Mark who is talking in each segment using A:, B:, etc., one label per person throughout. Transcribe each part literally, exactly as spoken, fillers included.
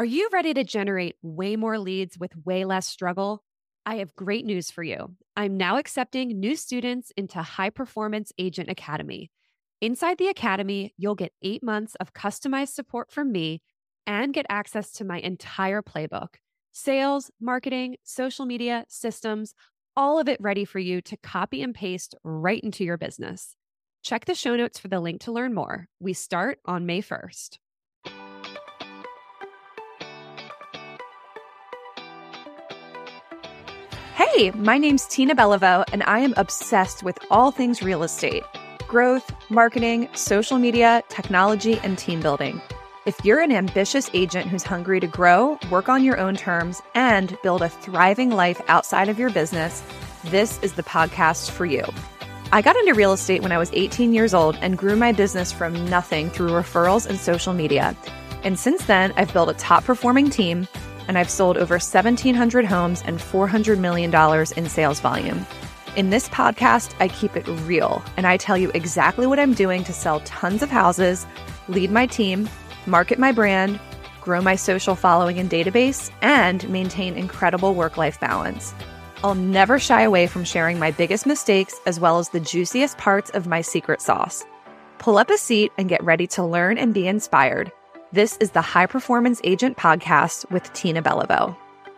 A: Are you ready to generate way more leads with way less struggle? I have great news for you. I'm now accepting new students into High Performance Agent Academy. Inside the academy, you'll get eight months of customized support from me and get access to my entire playbook: sales, marketing, social media, systems, all of it ready for you to copy and paste right into your business. Check the show notes for the link to learn more. We start on May first.
B: Hey, my name's Tina Beliveau, and I am obsessed with all things real estate: growth, marketing, social media, technology, and team building. If you're an ambitious agent who's hungry to grow, work on your own terms, and build a thriving life outside of your business, this is the podcast for you. I got into real estate when I was eighteen years old and grew my business from nothing through referrals and social media. And since then, I've built a top-performing team, and I've sold over seventeen hundred homes and four hundred million dollars in sales volume. In this podcast, I keep it real, and I tell you exactly what I'm doing to sell tons of houses, lead my team, market my brand, grow my social following and database, and maintain incredible work-life balance. I'll never shy away from sharing my biggest mistakes as well as the juiciest parts of my secret sauce. Pull up a seat and get ready to learn and be inspired. This is the High Performance Agent Podcast with Tina Beliveau.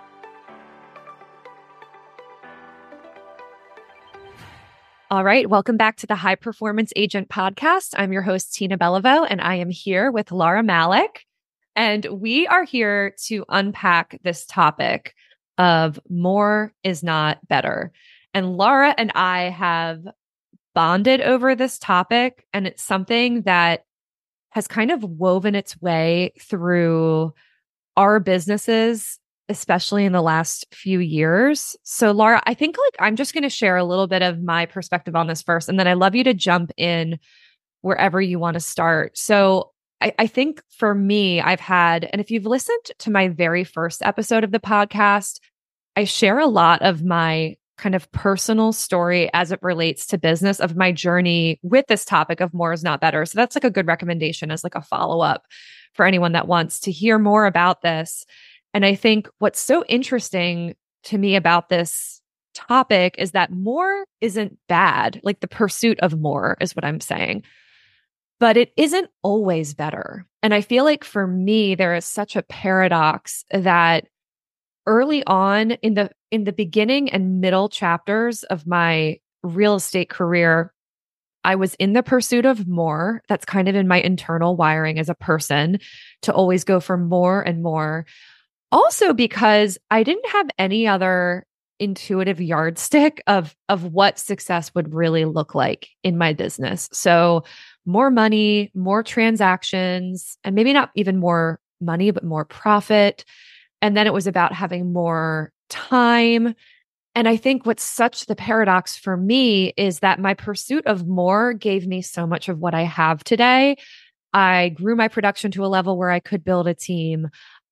A: All right, welcome back to the High Performance Agent Podcast. I'm your host, Tina Beliveau, and I am here with Laura Malik. And we are here to unpack this topic of more is not better. And Laura and I have bonded over this topic, and it's something that has kind of woven its way through our businesses, especially in the last few years. So Laura, I think like I'm just going to share a little bit of my perspective on this first, and then I'd love you to jump in wherever you want to start. So I, I think for me, I've had, and if you've listened to my very first episode of the podcast, I share a lot of my kind of personal story as it relates to business, of my journey with this topic of more is not better. So that's like a good recommendation as like a follow-up for anyone that wants to hear more about this. And I think what's so interesting to me about this topic is that more isn't bad. Like the pursuit of more is what I'm saying, but it isn't always better. And I feel like for me, there is such a paradox that early on in the in the beginning and middle chapters of my real estate career, I was in the pursuit of more. That's kind of in my internal wiring as a person, to always go for more and more. Also because I didn't have any other intuitive yardstick of, of what success would really look like in my business. So more money, more transactions, and maybe not even more money, but more profit. And then it was about having more time. And I think what's such the paradox for me is that my pursuit of more gave me so much of what I have today. I grew my production to a level where I could build a team.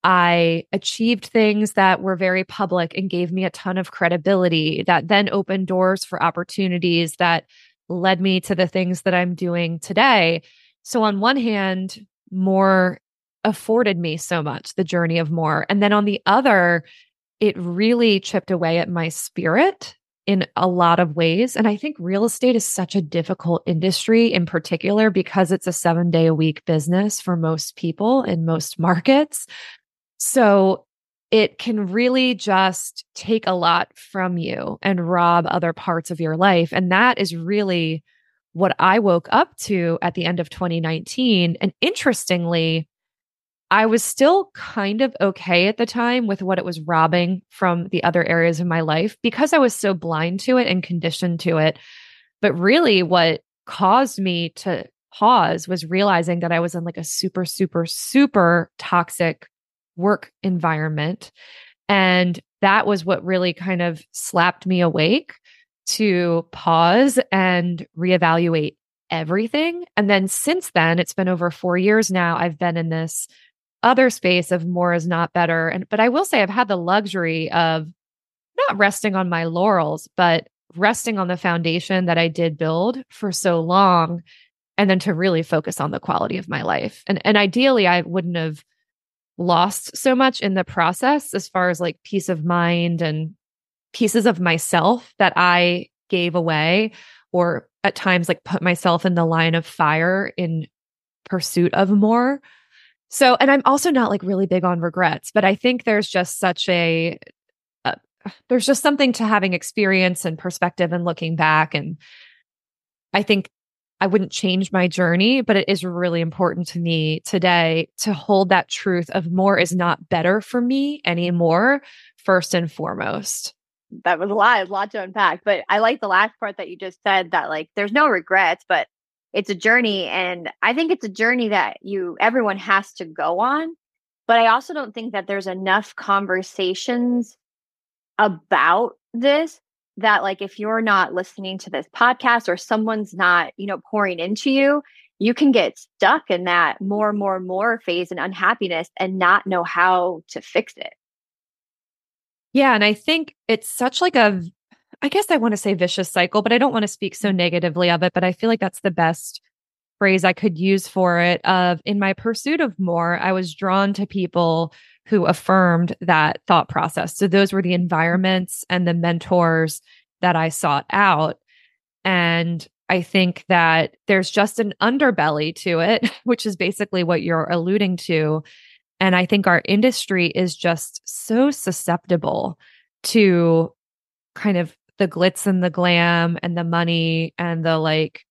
A: I achieved things that were very public and gave me a ton of credibility that then opened doors for opportunities that led me to the things that I'm doing today. So on one hand, more afforded me so much, the journey of more. And then on the other, it really chipped away at my spirit in a lot of ways. And I think real estate is such a difficult industry in particular because it's a seven day a week business for most people in most markets. So it can really just take a lot from you and rob other parts of your life. And that is really what I woke up to at the end of twenty nineteen. And interestingly, I was still kind of okay at the time with what it was robbing from the other areas of my life because I was so blind to it and conditioned to it. But really what caused me to pause was realizing that I was in like a super, super, super toxic work environment. And that was what really kind of slapped me awake to pause and reevaluate everything. And then since then, it's been over four years now, I've been in this other space of more is not better. And but I will say I've had the luxury of not resting on my laurels, but resting on the foundation that I did build for so long, and then to really focus on the quality of my life. And and ideally, I wouldn't have lost so much in the process as far as like peace of mind and pieces of myself that I gave away, or at times like put myself in the line of fire in pursuit of more. So, and I'm also not like really big on regrets, but I think there's just such a, uh, there's just something to having experience and perspective and looking back. And I think I wouldn't change my journey, but it is really important to me today to hold that truth of more is not better for me anymore, first and foremost.
C: That was a lot, a lot to unpack. But I like the last part that you just said, that like there's no regrets, but it's a journey. And I think it's a journey that you everyone has to go on. But I also don't think that there's enough conversations about this, that like if you're not listening to this podcast or someone's not, you know, pouring into you, you can get stuck in that more, more, more phase and unhappiness and not know how to fix it.
A: Yeah. And I think it's such like a, I guess I want to say vicious cycle, but I don't want to speak so negatively of it. But I feel like that's the best phrase I could use for it. Of in my pursuit of more, I was drawn to people who affirmed that thought process. So those were the environments and the mentors that I sought out. And I think that there's just an underbelly to it, which is basically what you're alluding to. And I think our industry is just so susceptible to kind of the glitz and the glam and the money and the like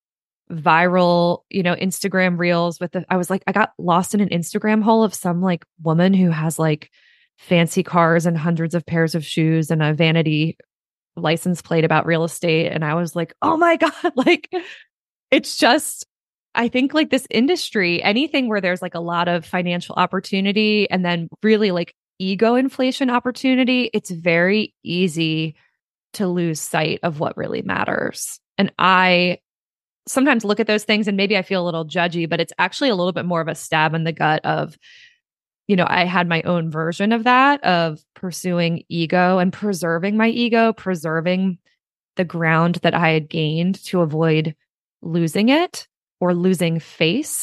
A: viral, you know, Instagram reels with the, I was like, I got lost in an Instagram hole of some like woman who has like fancy cars and hundreds of pairs of shoes and a vanity license plate about real estate. And I was like, oh my God, like it's just, I think like this industry, anything where there's like a lot of financial opportunity and then really like ego inflation opportunity, it's very easy to lose sight of what really matters. And I sometimes look at those things and maybe I feel a little judgy, but it's actually a little bit more of a stab in the gut of, you know, I had my own version of that, of pursuing ego and preserving my ego, preserving the ground that I had gained to avoid losing it or losing face.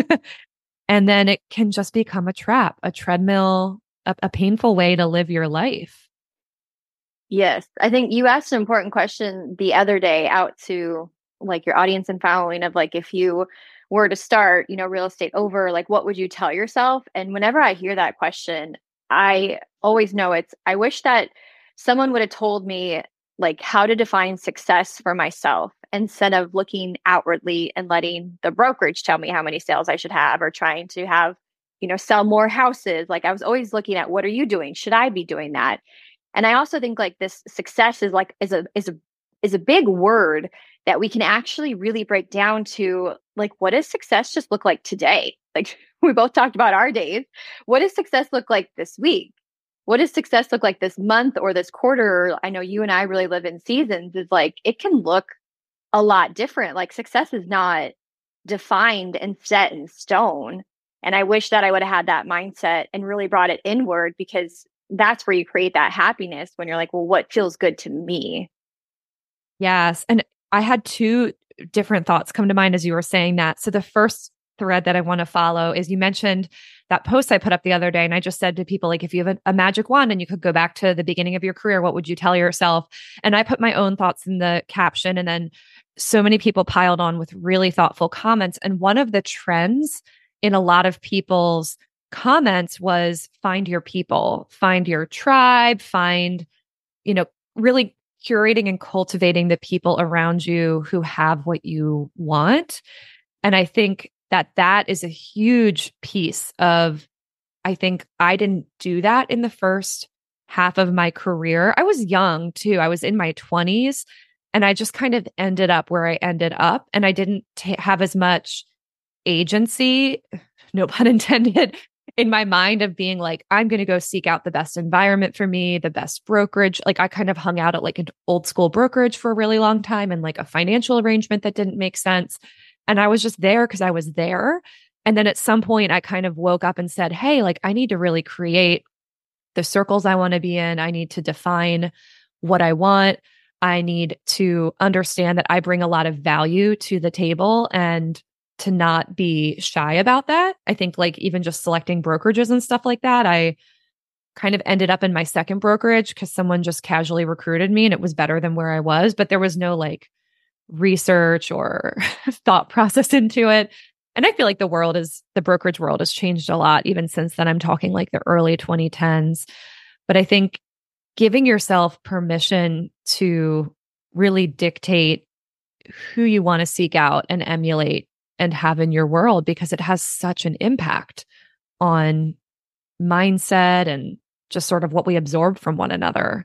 A: And then it can just become a trap, a treadmill, a, a painful way to live your life.
C: Yes. I think you asked an important question the other day out to like your audience and following of like, if you were to start, you know, real estate over, like, what would you tell yourself? And whenever I hear that question, I always know it's, I wish that someone would have told me like how to define success for myself instead of looking outwardly and letting the brokerage tell me how many sales I should have or trying to have, you know, sell more houses. Like I was always looking at, what are you doing? Should I be doing that? And I also think like this success is like, is a, is a, is a big word that we can actually really break down to like, what does success just look like today? Like we both talked about our days. What does success look like this week? What does success look like this month or this quarter? I know you and I really live in seasons. Is like, it can look a lot different. Like success is not defined and set in stone. And I wish that I would have had that mindset and really brought it inward, because that's where you create that happiness when you're like, well, what feels good to me?
A: Yes. And I had two different thoughts come to mind as you were saying that. So the first thread that I want to follow is you mentioned that post I put up the other day. And I just said to people, like, if you have a, a magic wand and you could go back to the beginning of your career, what would you tell yourself? And I put my own thoughts in the caption. And then so many people piled on with really thoughtful comments. And one of the trends in a lot of people's comments was find your people, find your tribe, find, you know, really curating and cultivating the people around you who have what you want. And I think that that is a huge piece of, I think I didn't do that in the first half of my career. I was young too. I was in my twenties and I just kind of ended up where I ended up. And I didn't t- have as much agency, no pun intended, in my mind of being like, I'm going to go seek out the best environment for me, the best brokerage. Like I kind of hung out at like an old school brokerage for a really long time and like a financial arrangement that didn't make sense. And I was just there because I was there. And then at some point I kind of woke up and said, hey, like I need to really create the circles I want to be in. I need to define what I want. I need to understand that I bring a lot of value to the table. And to not be shy about that. I think like even just selecting brokerages and stuff like that, I kind of ended up in my second brokerage because someone just casually recruited me and it was better than where I was, but there was no like research or thought process into it. And I feel like the world is, the brokerage world has changed a lot even since then. I'm talking like the early twenty tens. But I think giving yourself permission to really dictate who you want to seek out and emulate and have in your world, because it has such an impact on mindset and just sort of what we absorb from one another.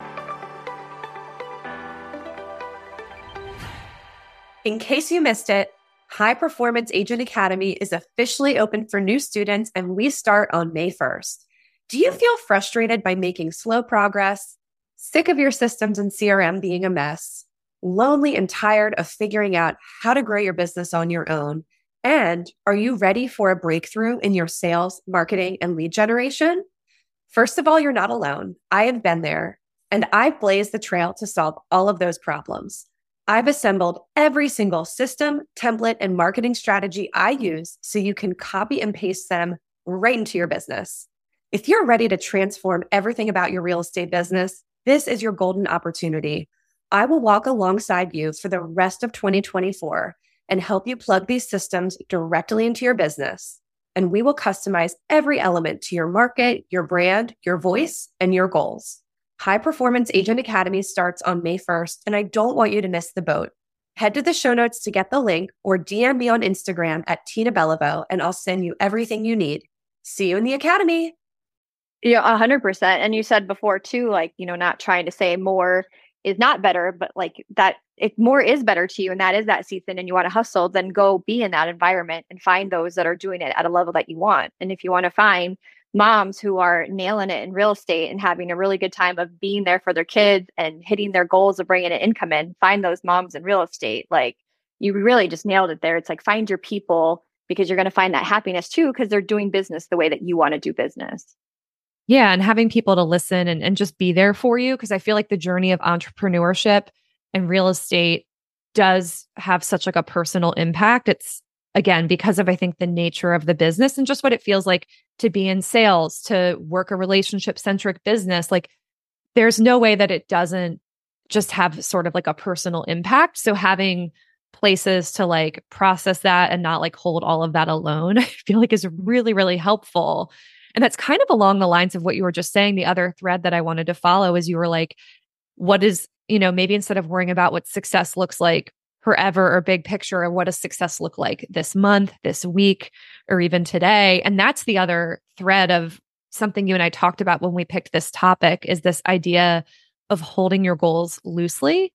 B: In case you missed it, High Performance Agent Academy is officially open for new students, and we start on May first. Do you feel frustrated by making slow progress, sick of your systems and C R M being a mess, lonely and tired of figuring out how to grow your business on your own? And are you ready for a breakthrough in your sales, marketing, and lead generation? First of all, you're not alone. I have been there, and I've blazed the trail to solve all of those problems. I've assembled every single system, template, and marketing strategy I use so you can copy and paste them right into your business. If you're ready to transform everything about your real estate business, this is your golden opportunity. I will walk alongside you for the rest of twenty twenty-four and help you plug these systems directly into your business. And we will customize every element to your market, your brand, your voice, and your goals. High Performance Agent Academy starts on May first, and I don't want you to miss the boat. Head to the show notes to get the link or D M me on Instagram at Tina Beliveau, and I'll send you everything you need. See you in the Academy.
C: Yeah, a hundred percent. And you said before too, like, you know, not trying to say more is not better, but like that if more is better to you and that is that season and you want to hustle, then go be in that environment and find those that are doing it at a level that you want. And if you want to find moms who are nailing it in real estate and having a really good time of being there for their kids and hitting their goals of bringing an income in, find those moms in real estate. Like you really just nailed it there. It's like find your people, because you're going to find that happiness too, because they're doing business the way that you want to do business.
A: Yeah. And having people to listen and, and just be there for you. Because I feel like the journey of entrepreneurship and real estate does have such like a personal impact. It's again, because of, I think, the nature of the business and just what it feels like to be in sales, to work a relationship centric business. Like there's no way that it doesn't just have sort of like a personal impact. So having places to like process that and not like hold all of that alone, I feel like is really, really helpful. And that's kind of along the lines of what you were just saying. The other thread that I wanted to follow is you were like, what is, you know, maybe instead of worrying about what success looks like forever or big picture, or what does success look like this month, this week, or even today? And that's the other thread of something you and I talked about when we picked this topic, is this idea of holding your goals loosely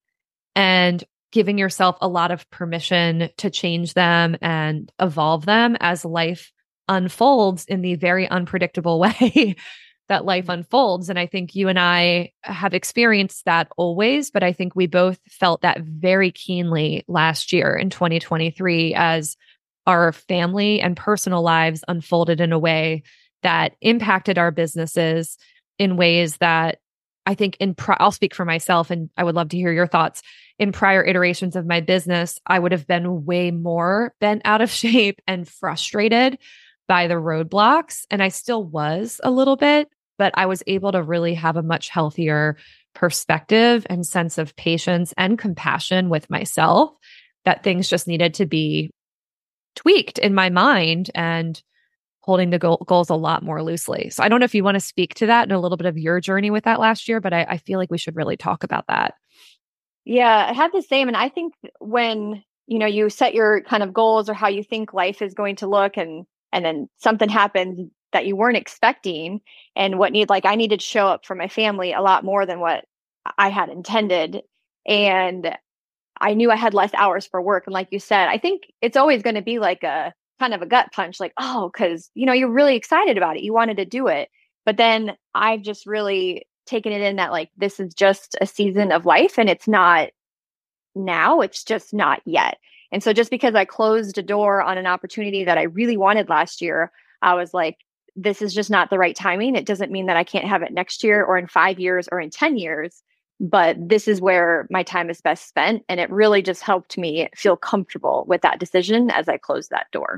A: and giving yourself a lot of permission to change them and evolve them as life unfolds in the very unpredictable way that life unfolds. And I think you and I have experienced that always, but I think we both felt that very keenly last year in twenty twenty-three as our family and personal lives unfolded in a way that impacted our businesses in ways that I think in, pri- I'll speak for myself and I would love to hear your thoughts. In prior iterations of my business, I would have been way more bent out of shape and frustrated by the roadblocks. And I still was a little bit, but I was able to really have a much healthier perspective and sense of patience and compassion with myself, that things just needed to be tweaked in my mind and holding the goal, goals a lot more loosely. So I don't know if you want to speak to that and a little bit of your journey with that last year, but I, I feel like we should really talk about that.
C: Yeah, I have the same. And I think when, you know, you set your kind of goals or how you think life is going to look, and and then something happens that you weren't expecting, and what need, like I needed to show up for my family a lot more than what I had intended. And I knew I had less hours for work. And like you said, I think it's always going to be like a kind of a gut punch, like, oh, because, you know, you're really excited about it. You wanted to do it. But then I've just really taken it in that like, this is just a season of life and it's not now, it's just not yet. And so just because I closed a door on an opportunity that I really wanted last year, I was like, this is just not the right timing. It doesn't mean that I can't have it next year or in five years or in ten years. but this is where my time is best spent. And it really just helped me feel comfortable with that decision as I closed that door.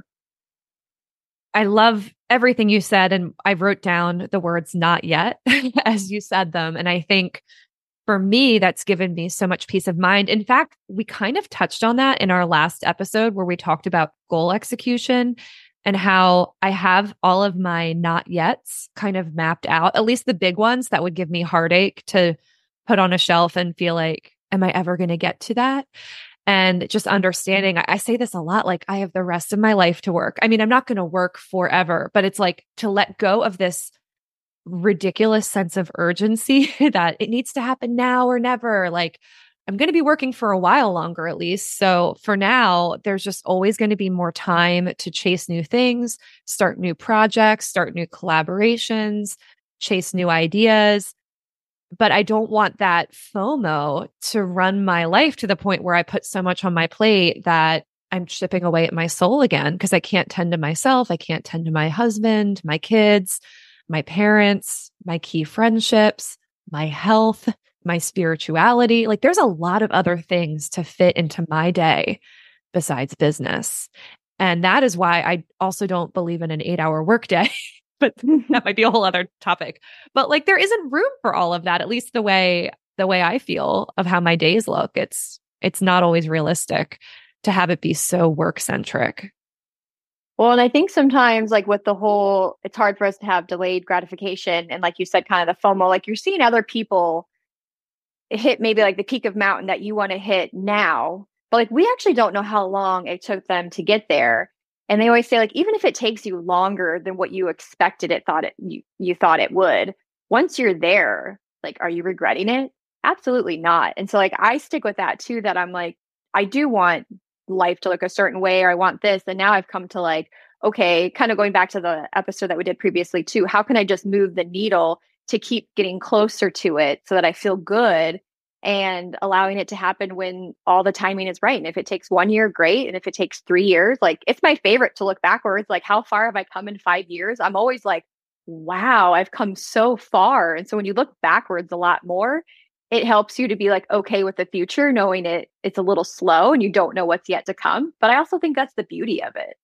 A: I love everything you said. And I wrote down the words "not yet" as you said them. And I think for me, that's given me so much peace of mind. In fact, we kind of touched on that in our last episode where we talked about goal execution and how I have all of my not yets kind of mapped out, at least the big ones that would give me heartache to put on a shelf and feel like, am I ever going to get to that? And just understanding, I, I say this a lot, like I have the rest of my life to work. I mean, I'm not going to work forever, but it's like to let go of this ridiculous sense of urgency that it needs to happen now or never. Like I'm going to be working for a while longer, at least. So for now, there's just always going to be more time to chase new things, start new projects, start new collaborations, chase new ideas. But I don't want that FOMO to run my life to the point where I put so much on my plate that I'm chipping away at my soul again because I can't tend to myself. I can't tend to my husband, my kids, my parents, my key friendships, my health, my spirituality. Like there's a lot of other things to fit into my day besides business. And that is why I also don't believe in an eight hour workday. But that might be a whole other topic. But like there isn't room for all of that, at least the way the way I feel of how my days look. It's it's not always realistic to have it be so work centric.
C: Well, and I think sometimes like with the whole, it's hard for us to have delayed gratification. And like you said, kind of the FOMO, like you're seeing other people hit maybe like the peak of mountain that you want to hit now. But like we actually don't know how long it took them to get there. And they always say, like, even if it takes you longer than what you expected it thought it you, you thought it would, once you're there, like, are you regretting it? Absolutely not. And so like I stick with that too, that I'm like, I do want life to look a certain way, or I want this. And now I've come to like, okay, kind of going back to the episode that we did previously too, how can I just move the needle to keep getting closer to it so that I feel good? And allowing it to happen when all the timing is right. And if it takes one year, great. And if it takes three years, like it's my favorite to look backwards. Like how far have I come in five years? I'm always like, wow, I've come so far. And so when you look backwards a lot more, it helps you to be like, okay with the future, knowing it it's a little slow and you don't know what's yet to come. But I also think that's the beauty of it.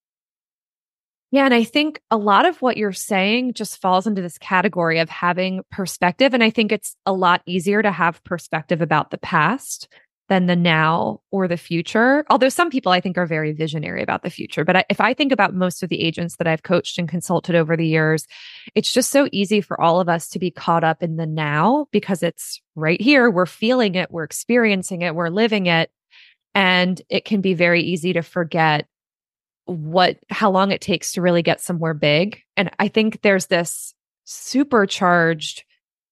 A: Yeah. And I think a lot of what you're saying just falls into this category of having perspective. And I think it's a lot easier to have perspective about the past than the now or the future. Although some people I think are very visionary about the future. But I, if I think about most of the agents that I've coached and consulted over the years, it's just so easy for all of us to be caught up in the now because it's right here. We're feeling it. We're experiencing it. We're living it. And it can be very easy to forget what, how long it takes to really get somewhere big. And I think there's this supercharged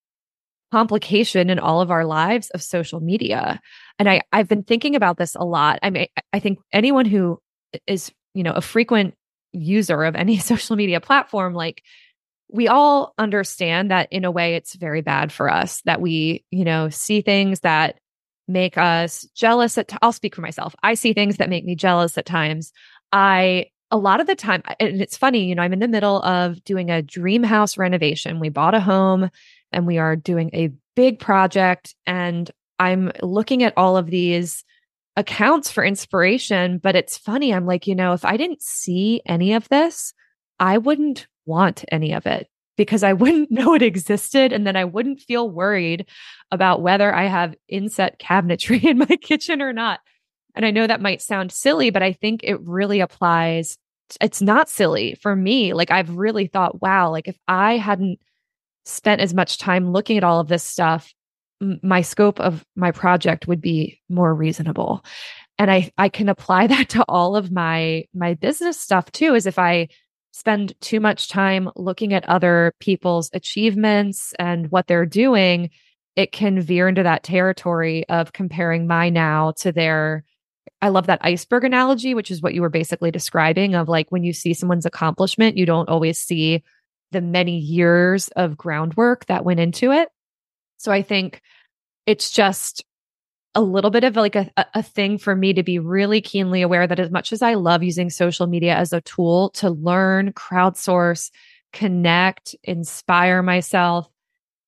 A: complication in all of our lives of social media. And I, I've been thinking about this a lot. I mean, I think anyone who is, you know, a frequent user of any social media platform, like we all understand that in a way it's very bad for us, that we, you know, see things that make us jealous at, t- I'll speak for myself. I see things that make me jealous at times. I, a lot of the time, and it's funny, you know, I'm in the middle of doing a dream house renovation. We bought a home and we are doing a big project, and I'm looking at all of these accounts for inspiration. But it's funny. I'm like, you know, if I didn't see any of this, I wouldn't want any of it because I wouldn't know it existed. And then I wouldn't feel worried about whether I have inset cabinetry in my kitchen or not. And I know that might sound silly, but I think it really applies. It's not silly for me. Like I've really thought, wow, like if I hadn't spent as much time looking at all of this stuff, m- my scope of my project would be more reasonable. And I, I can apply that to all of my, my business stuff too, is if I spend too much time looking at other people's achievements and what they're doing, it can veer into that territory of comparing my now to their. I love that iceberg analogy, which is what you were basically describing of like when you see someone's accomplishment, you don't always see the many years of groundwork that went into it. So I think it's just a little bit of like a, a thing for me to be really keenly aware that as much as I love using social media as a tool to learn, crowdsource, connect, inspire myself,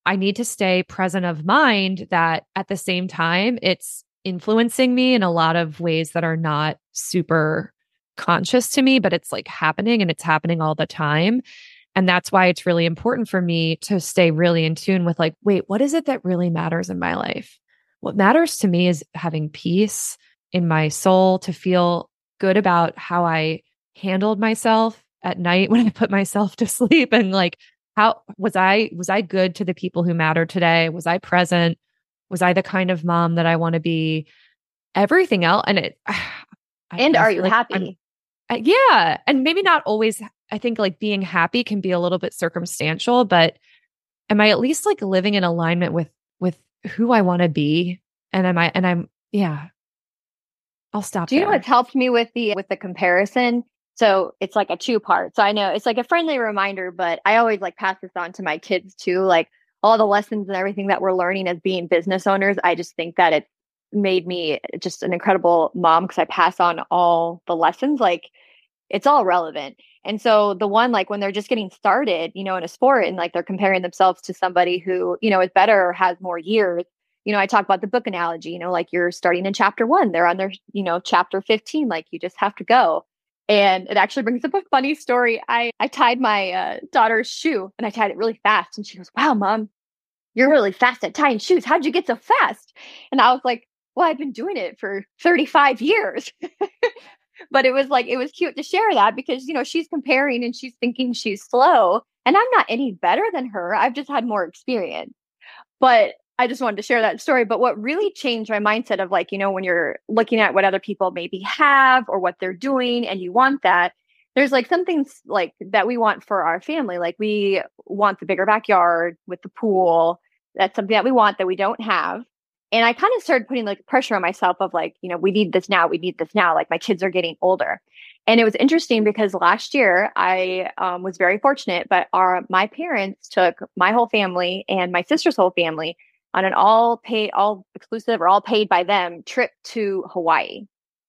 A: I need to stay present of mind that at the same time, it's influencing me in a lot of ways that are not super conscious to me, but it's like happening and it's happening all the time. And that's why it's really important for me to stay really in tune with like, wait, what is it that really matters in my life? What matters to me is having peace in my soul, to feel good about how I handled myself at night when I put myself to sleep. And like, how was I, was I good to the people who matter today? Was I present? Was I the kind of mom that I want to be? Everything else. And it, I,
C: and
A: I
C: are you
A: like
C: happy?
A: Uh, yeah. And maybe not always, I think like being happy can be a little bit circumstantial, but am I at least like living in alignment with, with who I want to be? And am I, and I'm, yeah, I'll stop.
C: Do you
A: there.
C: know what's helped me with the, with the comparison? So it's like a two part. So I know it's like a friendly reminder, but I always like pass this on to my kids too. Like all the lessons and everything that we're learning as being business owners. I just think that it's made me just an incredible mom because I pass on all the lessons. Like it's all relevant. And so the one, like when they're just getting started, you know, in a sport and like they're comparing themselves to somebody who, you know, is better or has more years, you know, I talk about the book analogy, you know, like you're starting in chapter one, they're on their, you know, chapter fifteen, like you just have to go. And it actually brings up a funny story. I, I tied my uh, daughter's shoe and I tied it really fast. And she goes, wow, mom, you're really fast at tying shoes. How'd you get so fast? And I was like, well, I've been doing it for thirty-five years. But it was like, it was cute to share that because, you know, she's comparing and she's thinking she's slow and I'm not any better than her. I've just had more experience. But I just wanted to share that story. But what really changed my mindset of like, you know, when you're looking at what other people maybe have or what they're doing and you want that, there's like some things like that we want for our family. Like we want the bigger backyard with the pool. That's something that we want that we don't have. And I kind of started putting like pressure on myself of like, you know, we need this now. We need this now. Like my kids are getting older. And it was interesting because last year I um, was very fortunate, but our, my parents took my whole family and my sister's whole family on an all paid, all exclusive or all paid by them trip to Hawaii.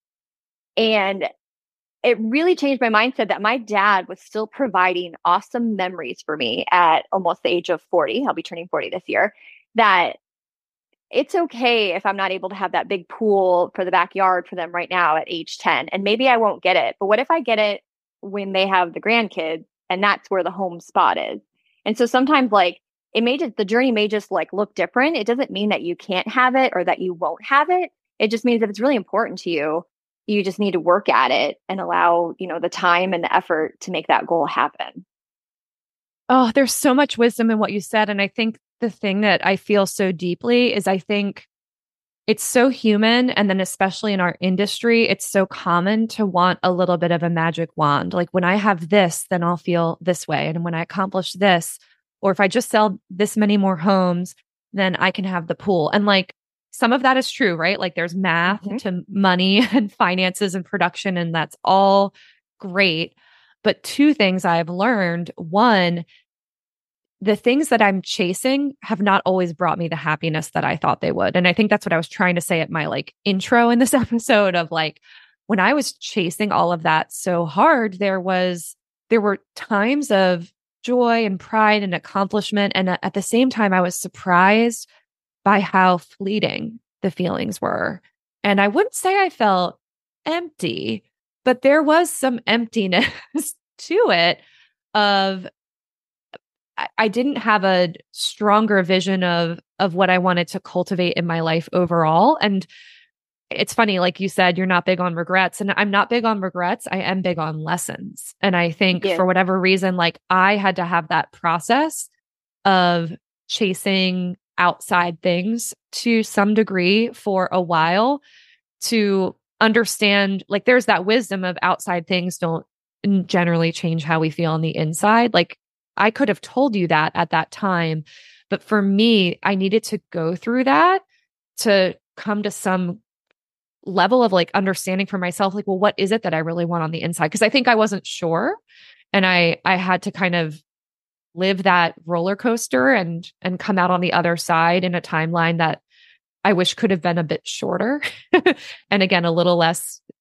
C: And it really changed my mindset that my dad was still providing awesome memories for me at almost the age of forty. I'll be turning forty this year. That it's okay if I'm not able to have that big pool for the backyard for them right now at age ten. And maybe I won't get it. But what if I get it when they have the grandkids and that's where the home spot is? And so sometimes like it may just, the journey may just like look different. It doesn't mean that you can't have it or that you won't have it. It just means if it's really important to you, you just need to work at it and allow, you know, the time and the effort to make that goal happen.
A: Oh, there's so much wisdom in what you said. And I think the thing that I feel so deeply is I think it's so human. And then especially in our industry, it's so common to want a little bit of a magic wand. Like when I have this, then I'll feel this way. And when I accomplish this, or if I just sell this many more homes, then I can have the pool. And like some of that is true, right? Like there's math mm-hmm. to money and finances and production, and that's all great. But two things I've learned. One, the things that I'm chasing have not always brought me the happiness that I thought they would. And I think that's what I was trying to say at my like intro in this episode of like, when I was chasing all of that so hard, there was, there were times of joy and pride and accomplishment. And at the same time, I was surprised by how fleeting the feelings were. And I wouldn't say I felt empty, but there was some emptiness to it of, I didn't have a stronger vision of, of what I wanted to cultivate in my life overall. And it's funny, like you said, you're not big on regrets, and I'm not big on regrets. I am big on lessons. And I think yeah. for whatever reason, like I had to have that process of chasing outside things to some degree for a while to understand, like there's that wisdom of outside things don't generally change how we feel on the inside. Like I could have told you that at that time, but for me, I needed to go through that to come to some level of like understanding for myself, like, well, what is it that I really want on the inside? Because I think I wasn't sure. And I I had to kind of live that roller coaster and and come out on the other side in a timeline that I wish could have been a bit shorter. And again, a little less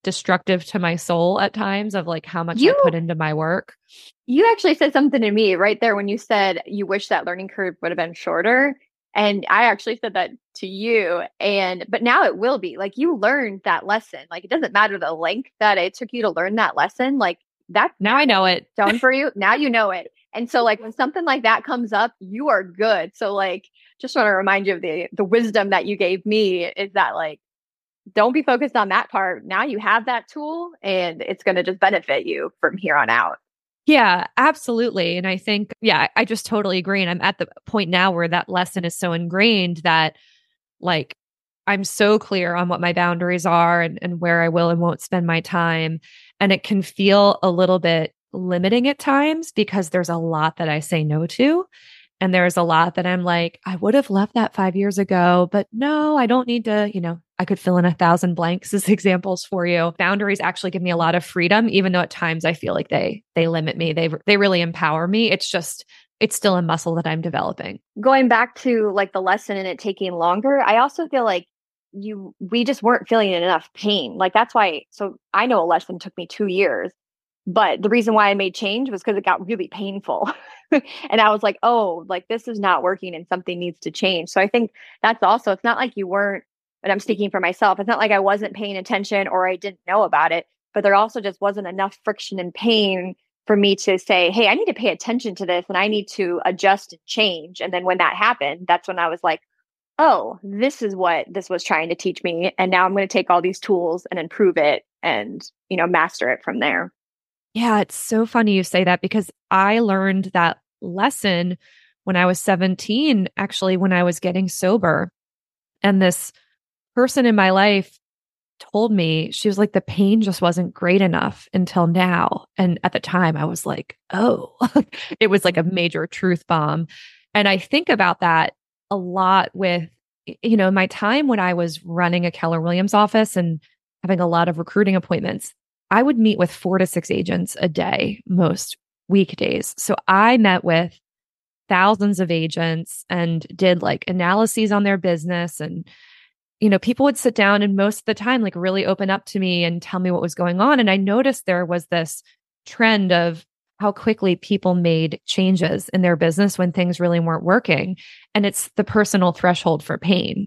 A: destructive to my soul at times of like how much
C: You-
A: I put into my work.
C: You actually said something to me right there when you said you wish that learning curve would have been shorter. And I actually said that to you. And, but now it will be like you learned that lesson. Like it doesn't matter the length that it took you to learn that lesson. Like that.
A: Now I know it.
C: Done for you. Now you know it. And so like when something like that comes up, you are good. So like, just want to remind you of the, the wisdom that you gave me is that like, don't be focused on that part. Now you have that tool and it's going to just benefit you from here on out.
A: Yeah, absolutely. And I think, yeah, I just totally agree. And I'm at the point now where that lesson is so ingrained that like I'm so clear on what my boundaries are and, and where I will and won't spend my time. And it can feel a little bit limiting at times because there's a lot that I say no to. And there's a lot that I'm like, I would have left that five years ago, but no, I don't need to, you know, I could fill in a thousand blanks as examples for you. Boundaries actually give me a lot of freedom, even though at times I feel like they, they limit me. They, they really empower me. It's just, it's still a muscle that I'm developing.
C: Going back to like the lesson and it taking longer, I also feel like you, we just weren't feeling enough pain. Like that's why, so I know a lesson took me two years. But the reason why I made change was because it got really painful. And I was like, oh, like this is not working and something needs to change. So I think that's also, it's not like you weren't, and I'm speaking for myself, it's not like I wasn't paying attention or I didn't know about it, but there also just wasn't enough friction and pain for me to say, hey, I need to pay attention to this and I need to adjust and change. And then when that happened, that's when I was like, oh, this is what this was trying to teach me. And now I'm going to take all these tools and improve it and, you know, master it from there.
A: Yeah, it's so funny you say that because I learned that lesson when I was seventeen, actually, when I was getting sober. And this person in my life told me, she was like, the pain just wasn't great enough until now. And at the time, I was like, oh, it was like a major truth bomb. And I think about that a lot with, you know, my time when I was running a Keller Williams office and having a lot of recruiting appointments. I would meet with four to six agents a day, most weekdays. So I met with thousands of agents and did like analyses on their business. And, you know, people would sit down and most of the time, like really open up to me and tell me what was going on. And I noticed there was this trend of how quickly people made changes in their business when things really weren't working. And it's the personal threshold for pain.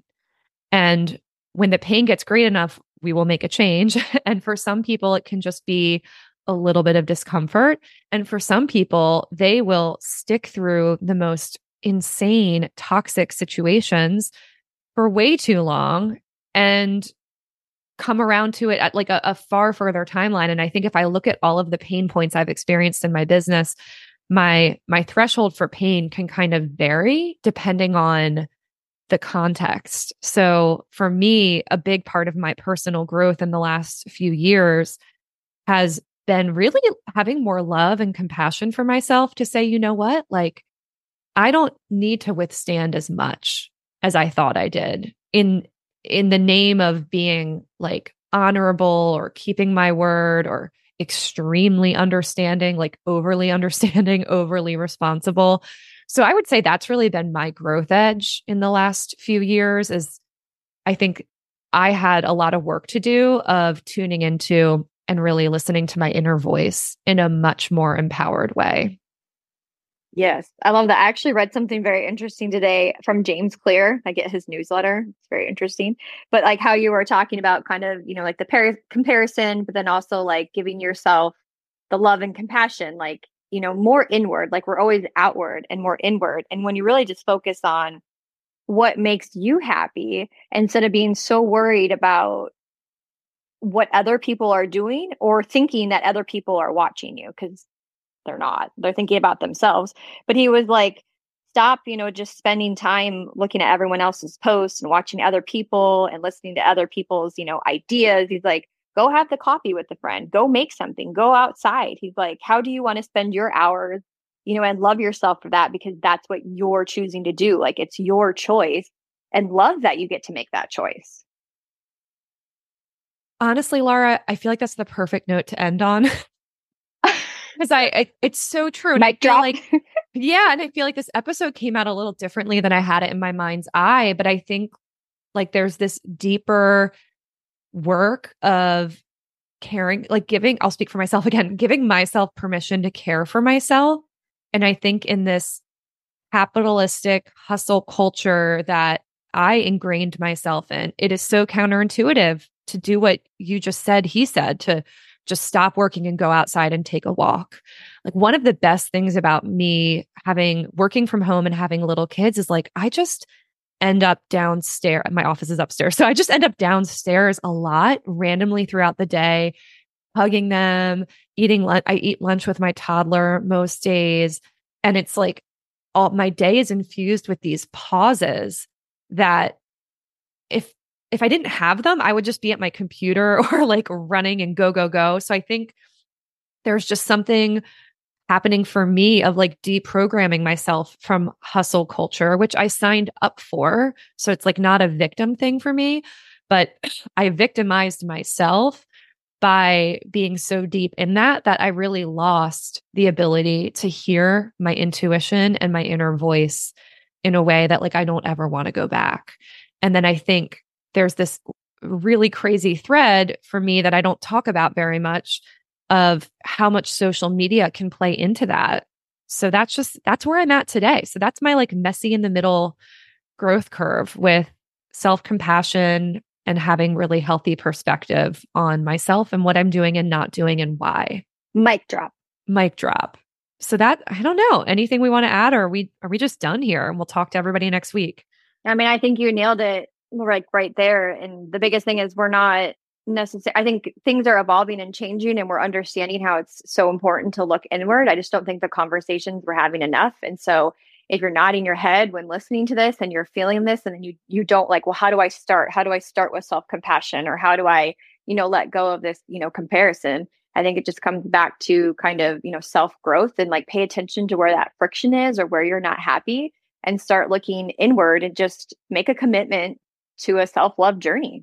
A: And when the pain gets great enough, we will make a change. And for some people, it can just be a little bit of discomfort. And for some people, they will stick through the most insane, toxic situations for way too long and come around to it at like a, a far further timeline. And I think if I look at all of the pain points I've experienced in my business, my my threshold for pain can kind of vary depending on the context. So for me, a big part of my personal growth in the last few years has been really having more love and compassion for myself to say, you know what, like, I don't need to withstand as much as I thought I did in, in the name of being like honorable or keeping my word or extremely understanding, like overly understanding, overly responsible. So I would say that's really been my growth edge in the last few years is I think I had a lot of work to do of tuning into and really listening to my inner voice in a much more empowered way.
C: Yes, I love that. I actually read something very interesting today from James Clear. I get his newsletter. It's very interesting. But like how you were talking about kind of, you know, like the par- comparison, but then also like giving yourself the love and compassion, like, you know, more inward, like we're always outward and more inward. And when you really just focus on what makes you happy instead of being so worried about what other people are doing or thinking that other people are watching you, because they're not, they're thinking about themselves. But he was like, stop, you know, just spending time looking at everyone else's posts and watching other people and listening to other people's, you know, ideas. He's like, go have the coffee with a friend, go make something, go outside. He's like, how do you want to spend your hours, you know, and love yourself for that, because that's what you're choosing to do. Like it's your choice, and love that you get to make that choice.
A: Honestly, Laura, I feel like that's the perfect note to end on. Because I, I, it's so true. And
C: Mic
A: I feel
C: drop.
A: like, yeah. And I feel like this episode came out a little differently than I had it in my mind's eye. But I think like there's this deeper work of caring, like giving, I'll speak for myself again, giving myself permission to care for myself. And I think in this capitalistic hustle culture that I ingrained myself in, it is so counterintuitive to do what you just said, he said, to just stop working and go outside and take a walk. Like one of the best things about me having working from home and having little kids is like, I just end up downstairs. My office is upstairs. So I just end up downstairs a lot randomly throughout the day, hugging them, eating lunch. I eat lunch with my toddler most days. And it's like all my day is infused with these pauses that if if I didn't have them, I would just be at my computer or like running and go, go, go. So I think there's just something happening for me of like deprogramming myself from hustle culture, which I signed up for. So it's like not a victim thing for me, but I victimized myself by being so deep in that, that I really lost the ability to hear my intuition and my inner voice in a way that like I don't ever want to go back. And then I think there's this really crazy thread for me that I don't talk about very much of how much social media can play into that. So that's just, that's where I'm at today. So that's my like messy in the middle growth curve with self-compassion and having really healthy perspective on myself and what I'm doing and not doing and why.
C: Mic drop.
A: Mic drop. So that, I don't know, anything we want to add, or are we, are we just done here and we'll talk to everybody next week?
C: I mean, I think you nailed it like right there. And the biggest thing is we're not necessarily, I think things are evolving and changing and we're understanding how it's so important to look inward. I just don't think the conversations we're having enough. And so if you're nodding your head when listening to this and you're feeling this and then you you don't like, well, how do I start? How do I start with self-compassion? Or how do I, you know, let go of this, you know, comparison? I think it just comes back to kind of, you know, self-growth and like pay attention to where that friction is or where you're not happy and start looking inward and just make a commitment to a self-love journey.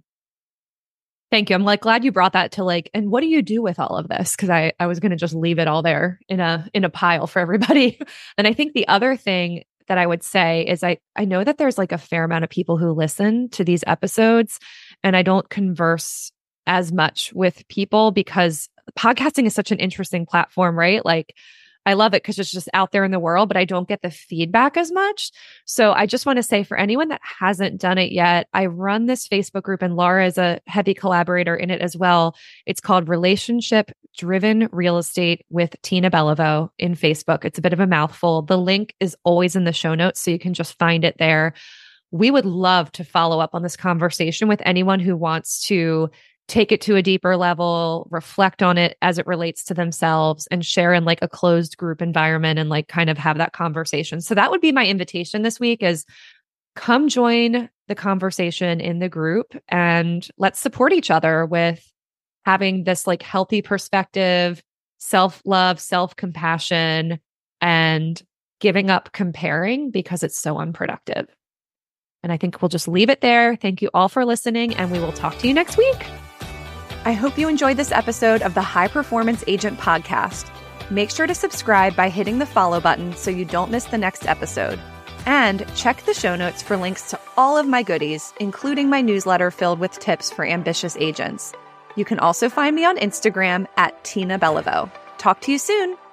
A: Thank you. I'm like glad you brought that to like, and what do you do with all of this? Cause I, I was going to just leave it all there in a, in a pile for everybody. And I think the other thing that I would say is I, I know that there's like a fair amount of people who listen to these episodes and I don't converse as much with people because podcasting is such an interesting platform, right? Like I love it because it's just out there in the world, but I don't get the feedback as much. So I just want to say for anyone that hasn't done it yet, I run this Facebook group and Laura is a heavy collaborator in it as well. It's called Relationship Driven Real Estate with Tina Beliveau in Facebook. It's a bit of a mouthful. The link is always in the show notes, so you can just find it there. We would love to follow up on this conversation with anyone who wants to take it to a deeper level, reflect on it as it relates to themselves and share in like a closed group environment and like kind of have that conversation. So that would be my invitation this week is come join the conversation in the group and let's support each other with having this like healthy perspective, self-love, self-compassion, and giving up comparing because it's so unproductive. And I think we'll just leave it there. Thank you all for listening and we will talk to you next week.
B: I hope you enjoyed this episode of the High Performance Agent podcast. Make sure to subscribe by hitting the follow button so you don't miss the next episode. And check the show notes for links to all of my goodies, including my newsletter filled with tips for ambitious agents. You can also find me on Instagram at Tina Beliveau. Talk to you soon.